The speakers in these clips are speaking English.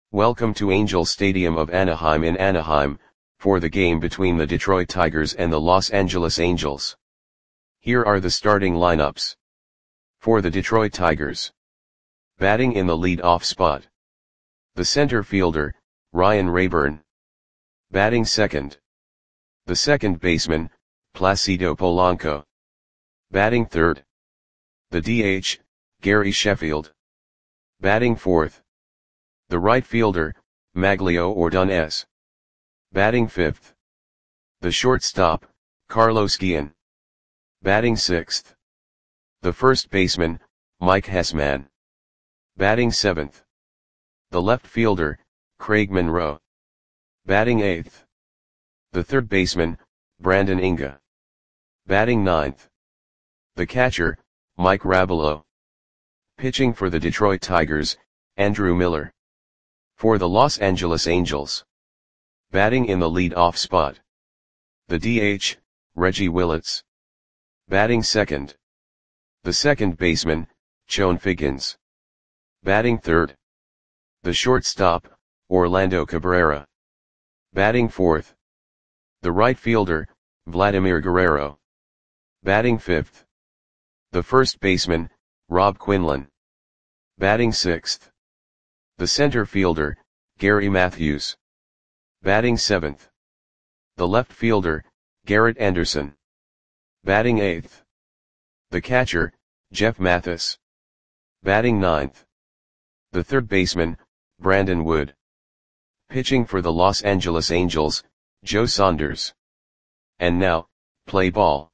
Welcome to Angel Stadium of Anaheim in Anaheim, for the game between the Detroit Tigers and the Los Angeles Angels. Here are the starting lineups. For the Detroit Tigers. Batting in the lead-off spot. The center fielder, Ryan Raburn. Batting second. The second baseman, Placido Polanco. Batting third. The DH, Gary Sheffield. Batting fourth. The right fielder, Magglio Ordonez. Batting fifth. The shortstop, Carlos Guillen. Batting sixth. The first baseman, Mike Hessman. Batting seventh. The left fielder, Craig Monroe. Batting eighth. The third baseman, Brandon Inge. Batting ninth. The catcher, Mike Rabelo. Pitching for the Detroit Tigers, Andrew Miller. For the Los Angeles Angels. Batting in the lead-off spot. The DH, Reggie Willits. Batting second. The second baseman, Chone Figgins. Batting third. The shortstop, Orlando Cabrera. Batting fourth. The right fielder, Vladimir Guerrero. Batting fifth. The first baseman, Rob Quinlan. Batting sixth. The center fielder, Gary Matthews. Batting seventh. The left fielder, Garrett Anderson. Batting eighth. The catcher, Jeff Mathis. Batting ninth. The third baseman, Brandon Wood. Pitching for the Los Angeles Angels, Joe Saunders. And now, play ball.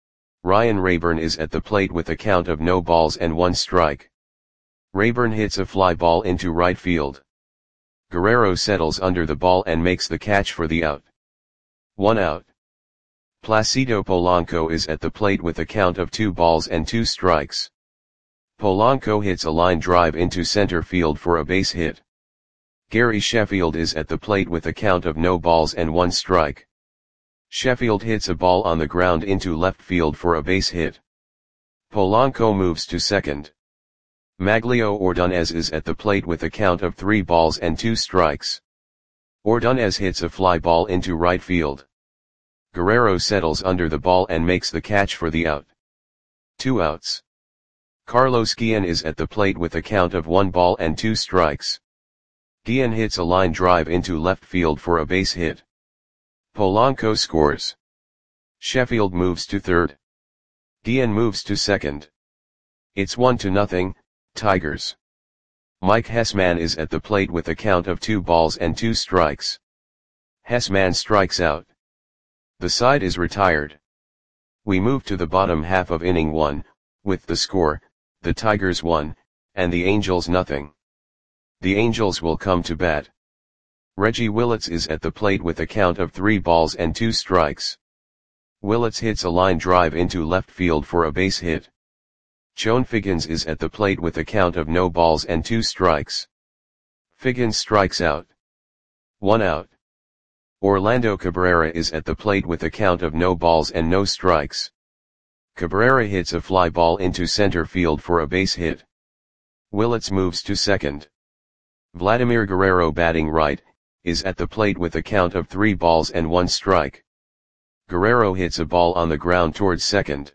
Ryan Raburn is at the plate with a count of no balls and one strike. Raburn hits a fly ball into right field. Guerrero settles under the ball and makes the catch for the out. 1 out. Placido Polanco is at the plate with a count of 2 balls and 2 strikes. Polanco hits a line drive into center field for a base hit. Gary Sheffield is at the plate with a count of no balls and 1 strike. Sheffield hits a ball on the ground into left field for a base hit. Polanco moves to second. Magglio Ordonez is at the plate with a count of 3 balls and 2 strikes. Ordonez hits a fly ball into right field. Guerrero settles under the ball and makes the catch for the out. 2 outs. Carlos Guillen is at the plate with a count of 1 ball and 2 strikes. Guillen hits a line drive into left field for a base hit. Polanco scores. Sheffield moves to third. Guillen moves to second. It's 1-0, Tigers. Mike Hessman is at the plate with a count of 2 balls and 2 strikes. Hessman strikes out. The side is retired. We move to the bottom half of inning 1, with the score, the Tigers 1, and the Angels 0. The Angels will come to bat. Reggie Willits is at the plate with a count of 3 balls and 2 strikes. Willits hits a line drive into left field for a base hit. Chone Figgins is at the plate with a count of no balls and 2 strikes. Figgins strikes out. 1 out. Orlando Cabrera is at the plate with a count of no balls and no strikes. Cabrera hits a fly ball into center field for a base hit. Willits moves to second. Vladimir Guerrero, batting right, is at the plate with a count of 3 balls and 1 strike. Guerrero hits a ball on the ground towards second.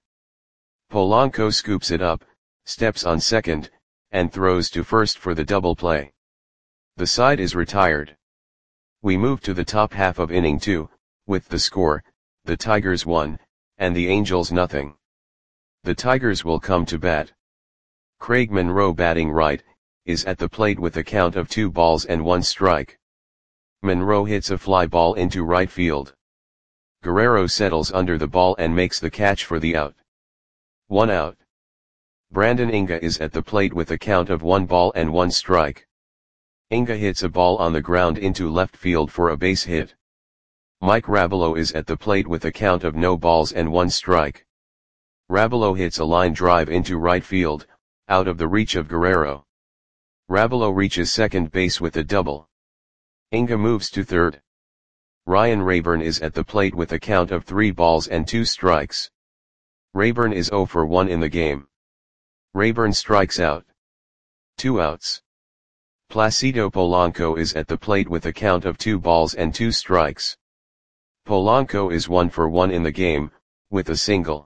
Polanco scoops it up, steps on second, and throws to first for the double play. The side is retired. We move to the top half of inning 2, with the score, the Tigers 1, and the Angels 0. The Tigers will come to bat. Craig Monroe, batting right, is at the plate with a count of 2 balls and 1 strike. Monroe hits a fly ball into right field. Guerrero settles under the ball and makes the catch for the out. 1 out. Brandon Inge is at the plate with a count of 1 ball and 1 strike. Inge hits a ball on the ground into left field for a base hit. Mike Rabelo is at the plate with a count of no balls and 1 strike. Rabelo hits a line drive into right field, out of the reach of Guerrero. Rabelo reaches second base with a double. Inge moves to third. Ryan Raburn is at the plate with a count of 3 balls and 2 strikes. Raburn is 0 for 1 in the game. Raburn strikes out. 2 outs. Placido Polanco is at the plate with a count of 2 balls and 2 strikes. Polanco is 1 for 1 in the game, with a single.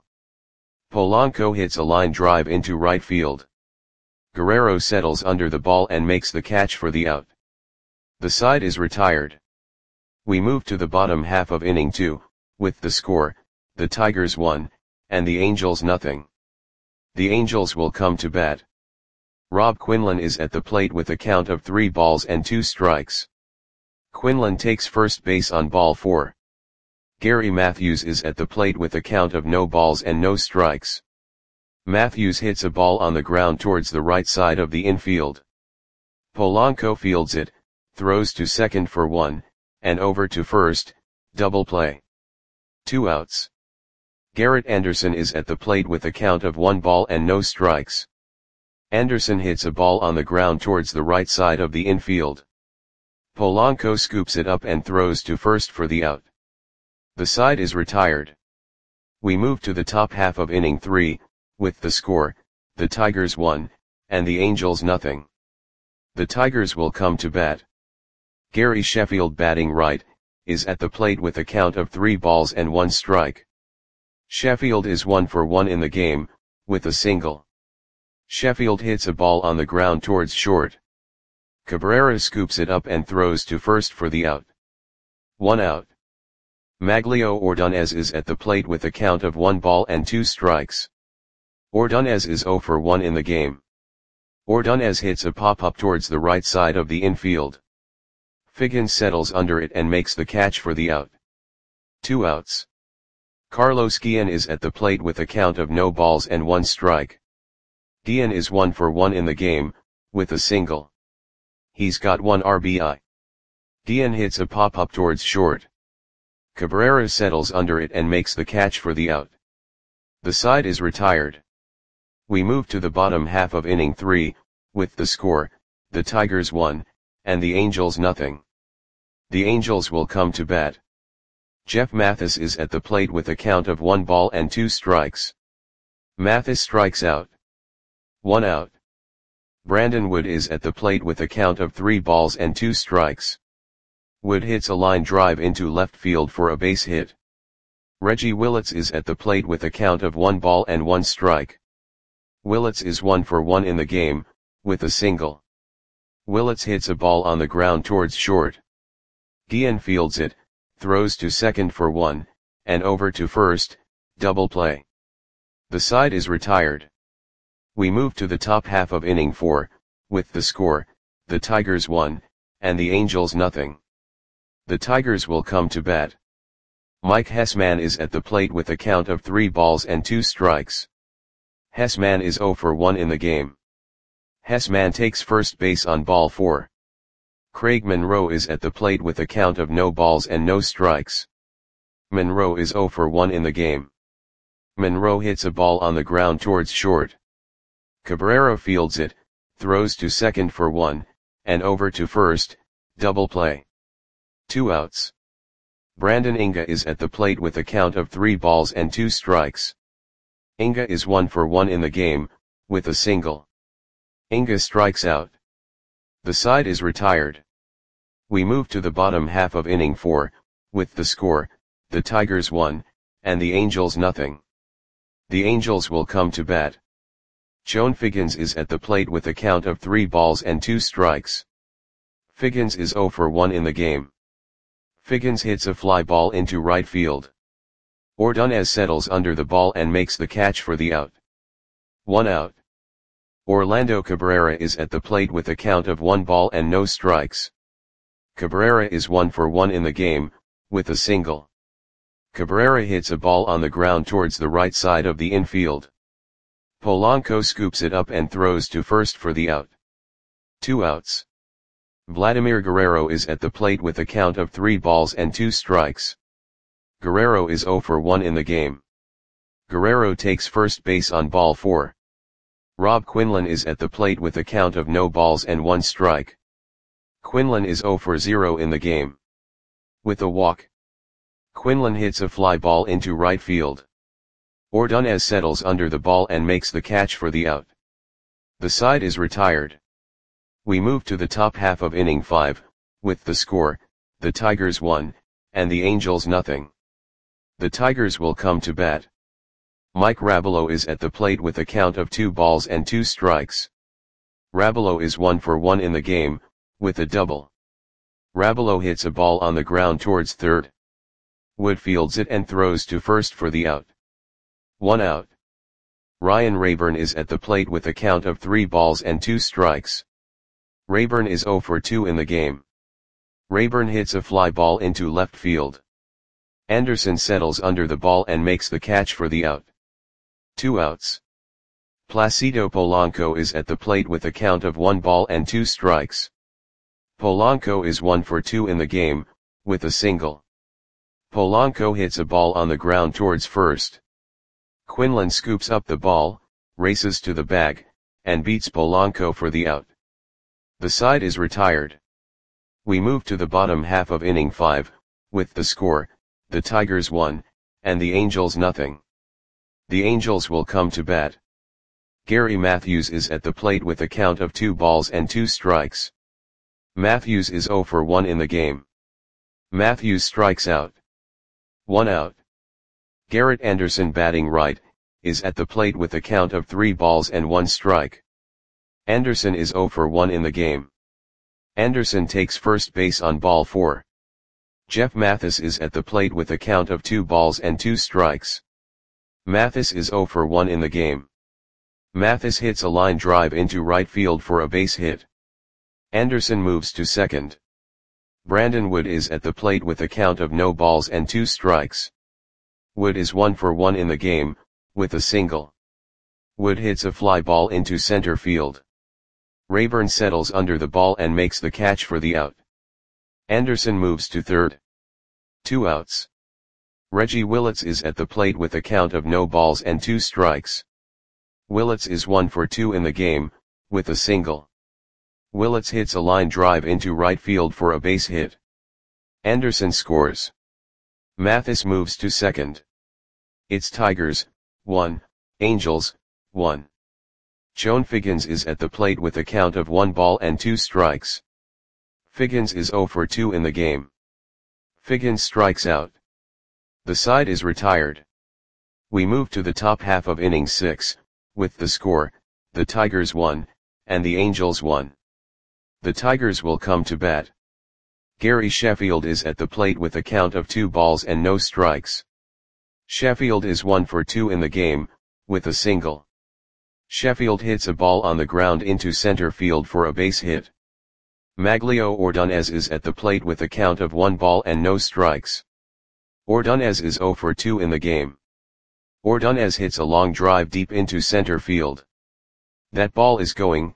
Polanco hits a line drive into right field. Guerrero settles under the ball and makes the catch for the out. The side is retired. We move to the bottom half of inning 2, with the score, the Tigers 1, and the Angels nothing. The Angels will come to bat. Rob Quinlan is at the plate with a count of 3 balls and 2 strikes. Quinlan takes first base on ball 4. Gary Matthews is at the plate with a count of no balls and no strikes. Matthews hits a ball on the ground towards the right side of the infield. Polanco fields it, throws to second for 1, and over to first, double play. 2 outs. Garrett Anderson is at the plate with a count of 1 ball and no strikes. Anderson hits a ball on the ground towards the right side of the infield. Polanco scoops it up and throws to first for the out. The side is retired. We move to the top half of inning 3, with the score, the Tigers 1, and the Angels nothing. The Tigers will come to bat. Gary Sheffield, batting right, is at the plate with a count of 3 balls and 1 strike. Sheffield is 1 for 1 in the game, with a single. Sheffield hits a ball on the ground towards short. Cabrera scoops it up and throws to first for the out. 1 out. Maglio Ordonez is at the plate with a count of 1 ball and 2 strikes. Ordonez is 0 for 1 in the game. Ordonez hits a pop-up towards the right side of the infield. Figgins settles under it and makes the catch for the out. 2 outs. Carlos Guillen is at the plate with a count of no balls and 1 strike. Guillen is 1 for 1 in the game, with a single. He's got 1 RBI. Guillen hits a pop-up towards short. Cabrera settles under it and makes the catch for the out. The side is retired. We move to the bottom half of inning 3, with the score, the Tigers 1, and the Angels nothing. The Angels will come to bat. Jeff Mathis is at the plate with a count of 1 ball and 2 strikes. Mathis strikes out. 1 out. Brandon Wood is at the plate with a count of 3 balls and 2 strikes. Wood hits a line drive into left field for a base hit. Reggie Willits is at the plate with a count of 1 ball and 1 strike. Willits is 1 for 1 in the game, with a single. Willits hits a ball on the ground towards short. Guillen fields it, throws to second for 1, and over to first, double play. The side is retired. We move to the top half of inning 4, with the score, the Tigers 1, and the Angels nothing. The Tigers will come to bat. Mike Hessman is at the plate with a count of 3 balls and 2 strikes. Hessman is 0 for 1 in the game. Hessman takes first base on ball 4. Craig Monroe is at the plate with a count of no balls and no strikes. Monroe is 0 for 1 in the game. Monroe hits a ball on the ground towards short. Cabrera fields it, throws to second for 1, and over to first, double play. 2 outs. Brandon Inga is at the plate with a count of 3 balls and 2 strikes. Inga is 1 for 1 in the game, with a single. Inga strikes out. The side is retired. We move to the bottom half of inning 4, with the score, the Tigers 1, and the Angels nothing. The Angels will come to bat. Joan Figgins is at the plate with a count of 3 balls and 2 strikes. Figgins is 0 for 1 in the game. Figgins hits a fly ball into right field. Ordonez settles under the ball and makes the catch for the out. 1 out. Orlando Cabrera is at the plate with a count of 1 ball and no strikes. Cabrera is 1 for 1 in the game, with a single. Cabrera hits a ball on the ground towards the right side of the infield. Polanco scoops it up and throws to first for the out. 2 outs. Vladimir Guerrero is at the plate with a count of 3 balls and 2 strikes. Guerrero is 0 for 1 in the game. Guerrero takes first base on ball 4. Rob Quinlan is at the plate with a count of no balls and 1 strike. Quinlan is 0 for 0 in the game. With a walk, Quinlan hits a fly ball into right field. Ordonez settles under the ball and makes the catch for the out. The side is retired. We move to the top half of inning 5, with the score, the Tigers 1, and the Angels nothing. The Tigers will come to bat. Mike Rabelo is at the plate with a count of 2 balls and 2 strikes. Rabelo is 1 for 1 in the game, with a double. Rabelo hits a ball on the ground towards third. Wood fields it and throws to first for the out. 1 out. Ryan Rayburn is at the plate with a count of 3 balls and 2 strikes. Rayburn is 0 for 2 in the game. Rayburn hits a fly ball into left field. Anderson settles under the ball and makes the catch for the out. 2 outs. Placido Polanco is at the plate with a count of 1 ball and 2 strikes. Polanco is 1 for 2 in the game, with a single. Polanco hits a ball on the ground towards first. Quinlan scoops up the ball, races to the bag, and beats Polanco for the out. The side is retired. We move to the bottom half of inning 5, with the score, the Tigers 1, and the Angels nothing. The Angels will come to bat. Gary Matthews is at the plate with a count of 2 balls and 2 strikes. Matthews is 0 for 1 in the game. Matthews strikes out. 1 out. Garrett Anderson, batting right, is at the plate with a count of 3 balls and 1 strike. Anderson is 0 for 1 in the game. Anderson takes first base on ball 4. Jeff Mathis is at the plate with a count of 2 balls and 2 strikes. Mathis is 0 for 1 in the game. Mathis hits a line drive into right field for a base hit. Anderson moves to second. Brandon Wood is at the plate with a count of no balls and 2 strikes. Wood is 1 for 1 in the game, with a single. Wood hits a fly ball into center field. Rayburn settles under the ball and makes the catch for the out. Anderson moves to third. 2 outs. Reggie Willits is at the plate with a count of no balls and 2 strikes. Willits is 1 for 2 in the game, with a single. Willits hits a line drive into right field for a base hit. Anderson scores. Mathis moves to second. It's Tigers, 1, Angels, 1. Joan Figgins is at the plate with a count of 1 ball and 2 strikes. Figgins is 0 for 2 in the game. Figgins strikes out. The side is retired. We move to the top half of inning 6, with the score, the Tigers 1, and the Angels 1. The Tigers will come to bat. Gary Sheffield is at the plate with a count of 2 balls and no strikes. Sheffield is 1 for 2 in the game, with a single. Sheffield hits a ball on the ground into center field for a base hit. Maglio Ordonez is at the plate with a count of 1 ball and no strikes. Ordonez is 0 for 2 in the game. Ordonez hits a long drive deep into center field. That ball is gone.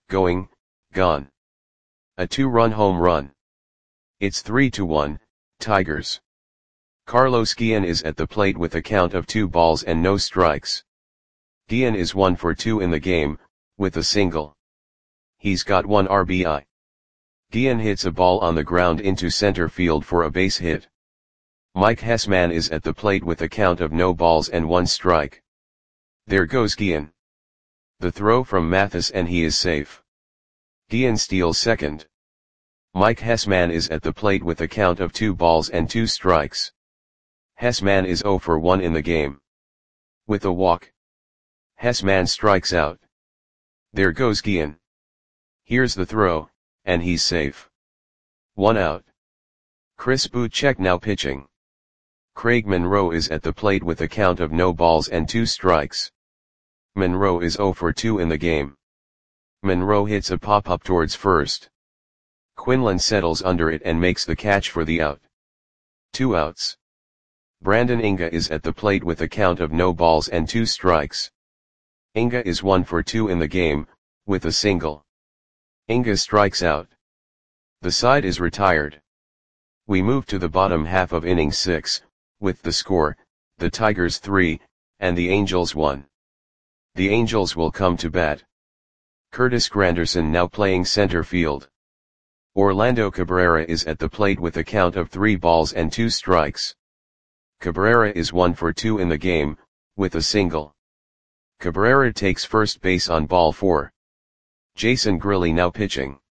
A 2-run home run. It's 3-1, Tigers. Carlos Guillen is at the plate with a count of 2 balls and no strikes. Guillen is 1 for 2 in the game, with a single. He's got 1 RBI. Guillen hits a ball on the ground into center field for a base hit. Mike Hessman is at the plate with a count of no balls and 1 strike. There goes Guillen. The throw from Mathis and he is safe. Guillen steals second. Mike Hessman is at the plate with a count of 2 balls and 2 strikes. Hessman is 0 for 1 in the game. With a walk. Hessman strikes out. There goes Guillen. Here's the throw, and he's safe. 1 out. Chris Bouchek now pitching. Craig Monroe is at the plate with a count of no balls and 2 strikes. Monroe is 0 for 2 in the game. Monroe hits a pop-up towards first. Quinlan settles under it and makes the catch for the out. 2 outs. Brandon Inga is at the plate with a count of no balls and 2 strikes. Inga is 1 for 2 in the game, with a single. Inga strikes out. The side is retired. We move to the bottom half of inning 6, with the score, the Tigers 3, and the Angels 1. The Angels will come to bat. Curtis Granderson now playing center field. Orlando Cabrera is at the plate with a count of 3 balls and 2 strikes. Cabrera is 1 for 2 in the game, with a single. Cabrera takes first base on ball 4. Jason Grilli now pitching.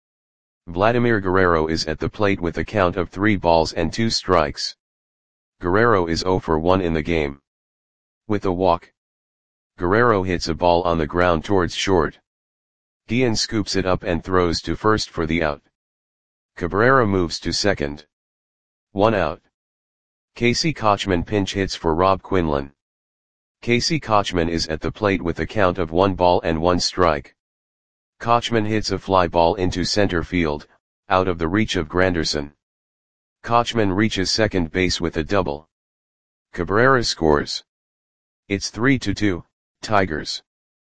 Vladimir Guerrero is at the plate with a count of 3 balls and 2 strikes. Guerrero is 0 for 1 in the game. With a walk, Guerrero hits a ball on the ground towards short. Guillen scoops it up and throws to first for the out. Cabrera moves to second. 1 out. Casey Kochman pinch hits for Rob Quinlan. Casey Kochman is at the plate with a count of 1 ball and 1 strike. Kochman hits a fly ball into center field, out of the reach of Granderson. Kochman reaches second base with a double. Cabrera scores. It's 3-2, Tigers.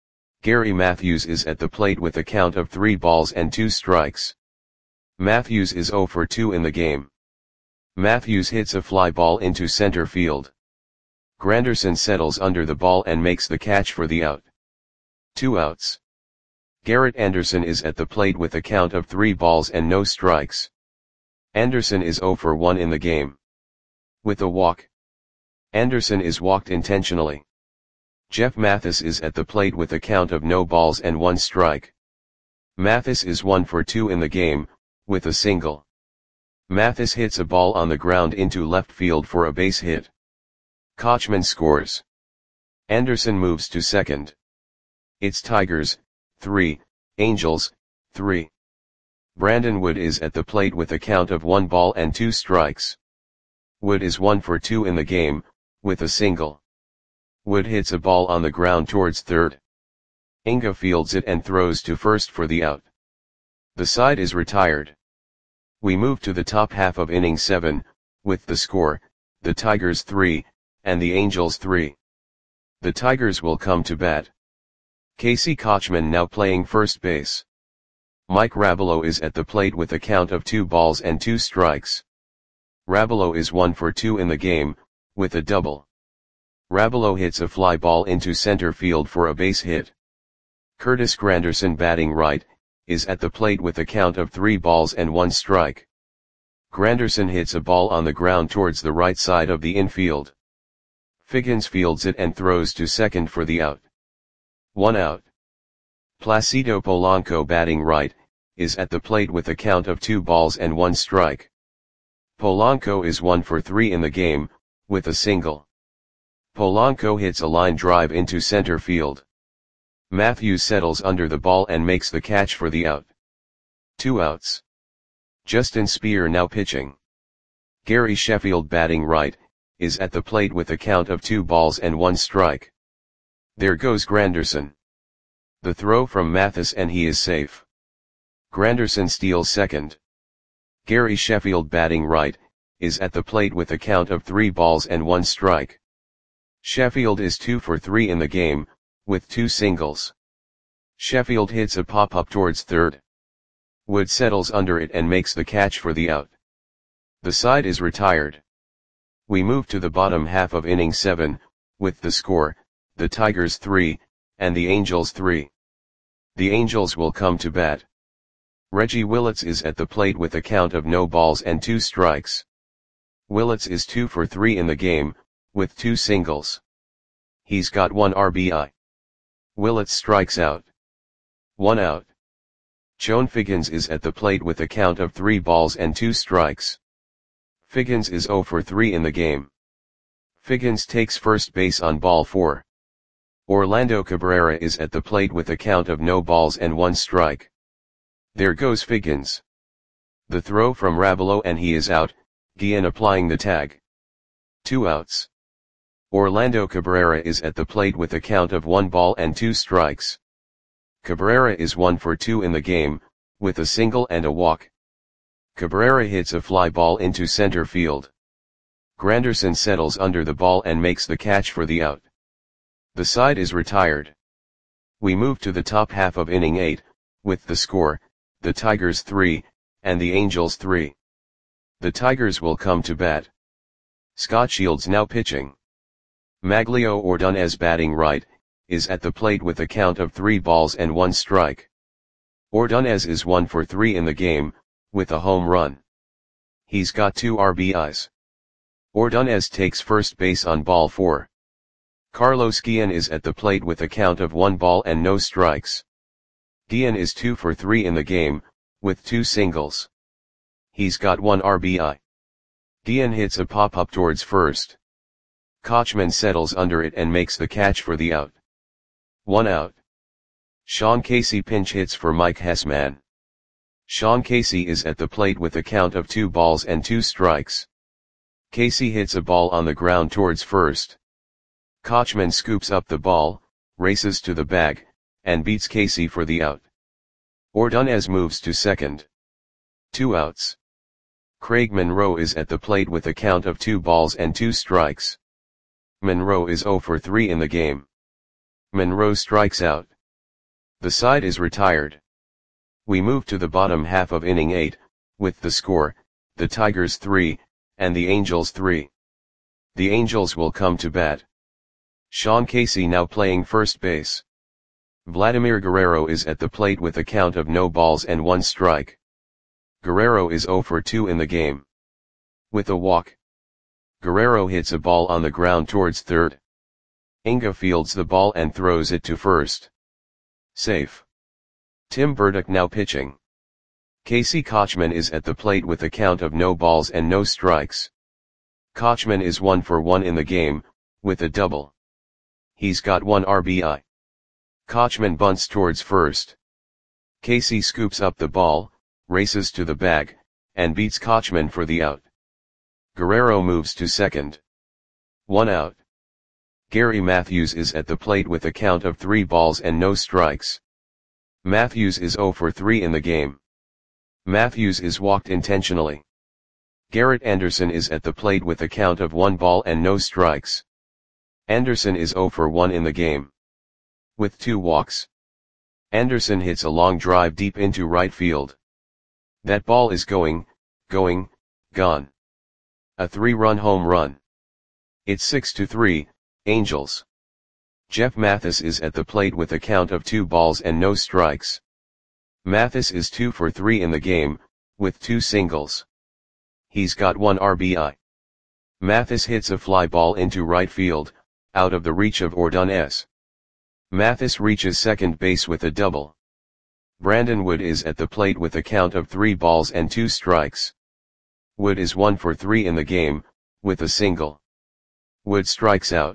Gary Matthews is at the plate with a count of 3 balls and 2 strikes. Matthews is 0 for 2 in the game. Matthews hits a fly ball into center field. Granderson settles under the ball and makes the catch for the out. 2 outs. Garrett Anderson is at the plate with a count of 3 balls and no strikes. Anderson is 0 for 1 in the game. With a walk, Anderson is walked intentionally. Jeff Mathis is at the plate with a count of no balls and 1 strike. Mathis is 1 for 2 in the game, with a single. Mathis hits a ball on the ground into left field for a base hit. Kochman scores. Anderson moves to second. It's Tigers, 3, Angels, 3. Brandon Wood is at the plate with a count of 1 ball and 2 strikes. Wood is 1 for 2 in the game, with a single. Wood hits a ball on the ground towards third. Inga fields it and throws to first for the out. The side is retired. We move to the top half of inning 7, with the score, the Tigers 3, and the Angels 3. The Tigers will come to bat. Casey Kochman now playing first base. Mike Rabelo is at the plate with a count of 2 balls and 2 strikes. Rabelo is 1 for 2 in the game, with a double. Rabelo hits a fly ball into center field for a base hit. Curtis Granderson batting right, is at the plate with a count of 3 balls and 1 strike. Granderson hits a ball on the ground towards the right side of the infield. Figgins fields it and throws to second for the out. 1 out. Placido Polanco batting right, is at the plate with a count of 2 balls and 1 strike. Polanco is 1 for 3 in the game, with a single. Polanco hits a line drive into center field. Matthews settles under the ball and makes the catch for the out. 2 outs. Justin Speer now pitching. Gary Sheffield batting right, is at the plate with a count of 2 balls and 1 strike. There goes Granderson. The throw from Mathis and he is safe. Granderson steals second. Gary Sheffield batting right, is at the plate with a count of 3 balls and 1 strike. Sheffield is 2 for 3 in the game, with 2 singles. Sheffield hits a pop-up towards third. Wood settles under it and makes the catch for the out. The side is retired. We move to the bottom half of inning 7, with the score, the Tigers 3, and the Angels 3. The Angels will come to bat. Reggie Willits is at the plate with a count of no balls and 2 strikes. Willits is 2 for 3 in the game, with 2 singles. He's got 1 RBI. Willits strikes out. 1 out. Chone Figgins is at the plate with a count of 3 balls and 2 strikes. Figgins is 0 for 3 in the game. Figgins takes first base on ball 4. Orlando Cabrera is at the plate with a count of no balls and 1 strike. There goes Figgins. The throw from Rabelo and he is out, Guillen applying the tag. 2 outs. Orlando Cabrera is at the plate with a count of 1 ball and 2 strikes. Cabrera is 1 for 2 in the game, with a single and a walk. Cabrera hits a fly ball into center field. Granderson settles under the ball and makes the catch for the out. The side is retired. We move to the top half of inning 8, with the score, the Tigers 3, and the Angels 3. The Tigers will come to bat. Scott Shields now pitching. Maglio Ordonez batting right, is at the plate with a count of 3 balls and 1 strike. Ordonez is 1 for 3 in the game, with a home run. He's got 2 RBIs. Ordonez takes first base on ball 4. Carlos Guillen is at the plate with a count of 1 ball and no strikes. Guillen is 2 for 3 in the game, with 2 singles. He's got 1 RBI. Dian hits a pop-up towards first. Kochman settles under it and makes the catch for the out. 1 out. Sean Casey pinch hits for Mike Hessman. Sean Casey is at the plate with a count of 2 balls and 2 strikes. Casey hits a ball on the ground towards first. Kochman scoops up the ball, races to the bag, and beats Casey for the out. Ordonez moves to second. 2 outs. Craig Monroe is at the plate with a count of 2 balls and 2 strikes. Monroe is 0 for 3 in the game. Monroe strikes out. The side is retired. We move to the bottom half of inning 8, with the score, the Tigers 3, and the Angels 3. The Angels will come to bat. Sean Casey now playing first base. Vladimir Guerrero is at the plate with a count of no balls and 1 strike. Guerrero is 0 for 2 in the game. With a walk. Guerrero hits a ball on the ground towards third. Inga fields the ball and throws it to first. Safe. Tim Burdick now pitching. Casey Kochman is at the plate with a count of no balls and no strikes. Kochman is 1 for 1 in the game, with a double. He's got 1 RBI. Kochman bunts towards first. Casey scoops up the ball, races to the bag, and beats Kochman for the out. Guerrero moves to second. 1 out. Gary Matthews is at the plate with a count of 3 balls and no strikes. Matthews is 0 for 3 in the game. Matthews is walked intentionally. Garrett Anderson is at the plate with a count of 1 ball and no strikes. Anderson is 0 for 1 in the game. With 2 walks. Anderson hits a long drive deep into right field. That ball is going, gone. A 3-run home run. It's 6-3, Angels. Jeff Mathis is at the plate with a count of 2 balls and no strikes. Mathis is 2 for 3 in the game, with 2 singles. He's got 1 RBI. Mathis hits a fly ball into right field, out of the reach of Ordonez. Mathis reaches second base with a double. Brandon Wood is at the plate with a count of 3 balls and 2 strikes. Wood is 1 for 3 in the game, with a single. Wood strikes out.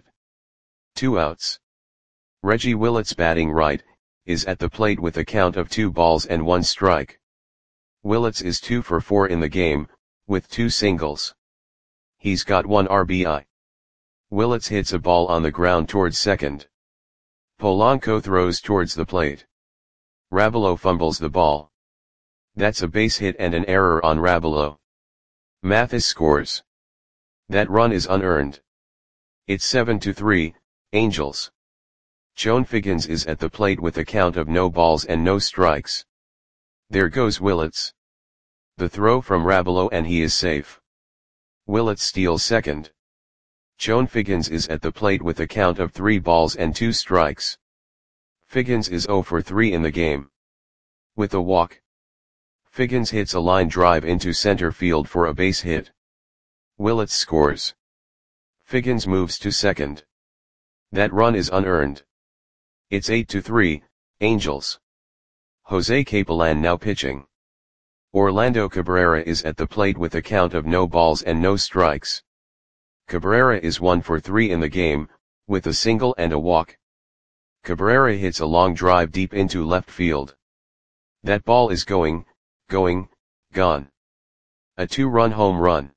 2 outs. Reggie Willits batting right, is at the plate with a count of 2 balls and 1 strike. Willits is 2 for 4 in the game, with 2 singles. He's got 1 RBI. Willits hits a ball on the ground towards second. Polanco throws towards the plate. Rabelow fumbles the ball. That's a base hit and an error on Rabelow. Mathis scores. That run is unearned. It's 7-3, Angels. Joan Figgins is at the plate with a count of no balls and no strikes. There goes Willits. The throw from Rabelow and he is safe. Willits steals second. Joan Figgins is at the plate with a count of 3 balls and 2 strikes. Figgins is 0 for 3 in the game. With a walk. Figgins hits a line drive into center field for a base hit. Willits scores. Figgins moves to second. That run is unearned. It's 8-3, Angels. Jose Capellan now pitching. Orlando Cabrera is at the plate with a count of no balls and no strikes. Cabrera is 1 for 3 in the game, with a single and a walk. Cabrera hits a long drive deep into left field. That ball is going, gone. A 2-run home run.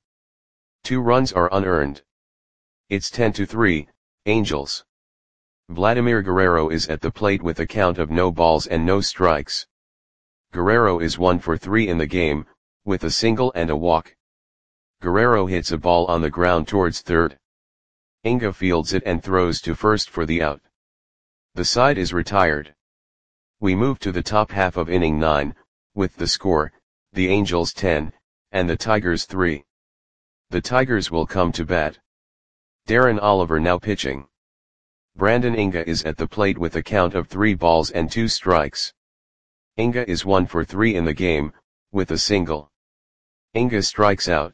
2 runs are unearned. It's 10-3, Angels. Vladimir Guerrero is at the plate with a count of no balls and no strikes. Guerrero is 1 for 3 in the game, with a single and a walk. Guerrero hits a ball on the ground towards third. Inga fields it and throws to first for the out. The side is retired. We move to the top half of inning 9, with the score, the Angels 10, and the Tigers 3. The Tigers will come to bat. Darren Oliver now pitching. Brandon Inga is at the plate with a count of 3 balls and 2 strikes. Inga is 1 for 3 in the game, with a single. Inga strikes out.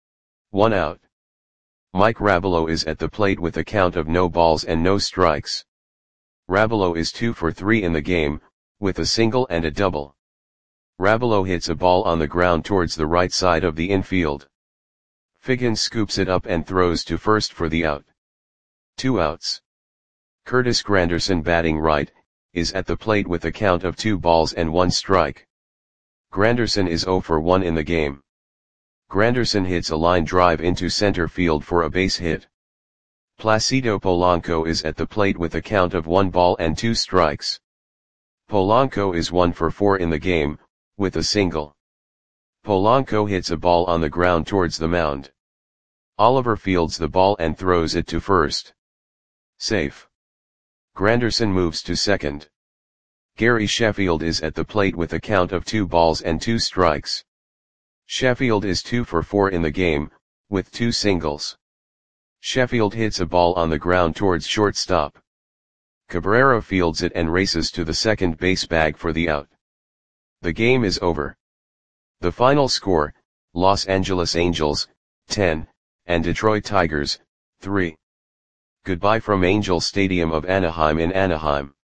1 out. Mike Rabelow is at the plate with a count of no balls and no strikes. Rabelow is 2 for 3 in the game, with a single and a double. Rabelow hits a ball on the ground towards the right side of the infield. Figgins scoops it up and throws to first for the out. 2 outs. Curtis Granderson, batting right, is at the plate with a count of 2 balls and 1 strike. Granderson is 0 for 1 in the game. Granderson hits a line drive into center field for a base hit. Placido Polanco is at the plate with a count of 1 ball and 2 strikes. Polanco is 1 for 4 in the game, with a single. Polanco hits a ball on the ground towards the mound. Oliver fields the ball and throws it to first. Safe. Granderson moves to second. Gary Sheffield is at the plate with a count of 2 balls and 2 strikes. Sheffield is 2 for 4 in the game, with 2 singles. Sheffield hits a ball on the ground towards shortstop. Cabrera fields it and races to the second base bag for the out. The game is over. The final score, Los Angeles Angels, 10, and Detroit Tigers, 3. Goodbye from Angel Stadium of Anaheim in Anaheim.